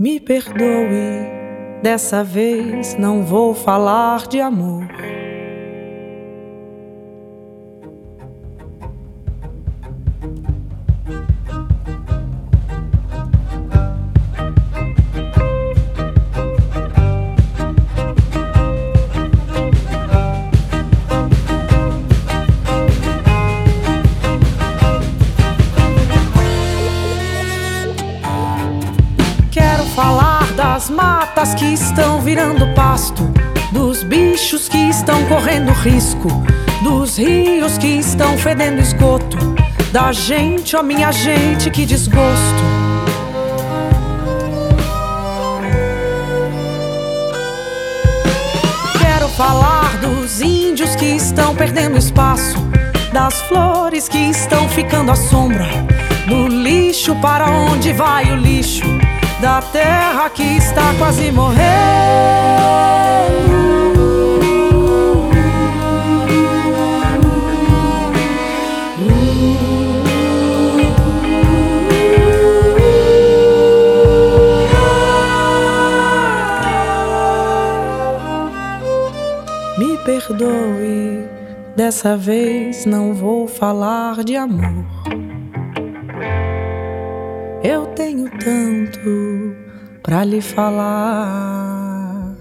Me perdoe, dessa vez não vou falar de amor. Falar das matas que estão virando pasto, dos bichos que estão correndo risco, dos rios que estão fedendo esgoto, da gente, ó minha gente, que desgosto. Quero falar dos índios que estão perdendo espaço, das flores que estão ficando à sombra, do lixo, para onde vai o lixo, da terra que está quase morrendo. Me perdoe, dessa vez não vou falar de amor. Eu tenho tanto pra lhe falar.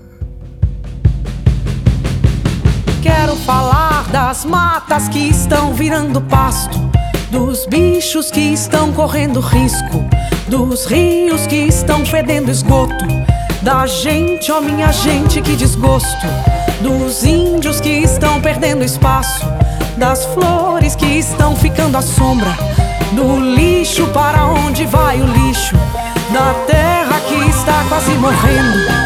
Quero falar das matas que estão virando pasto, dos bichos que estão correndo risco, dos rios que estão fedendo esgoto, da gente, ó minha gente, que desgosto, dos índios que estão perdendo espaço, das flores que estão ficando à sombra, do lixo, para onde vai o lixo, da terra que está quase morrendo.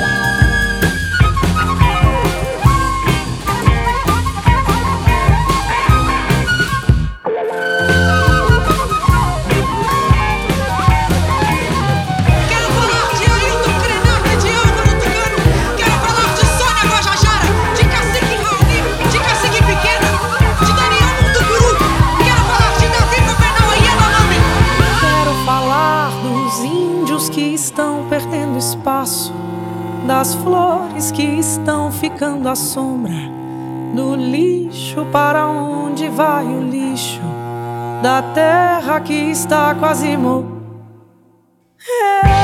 Que estão perdendo espaço, das flores que estão ficando à sombra, do lixo, para onde vai o lixo, da terra que está quase morrendo.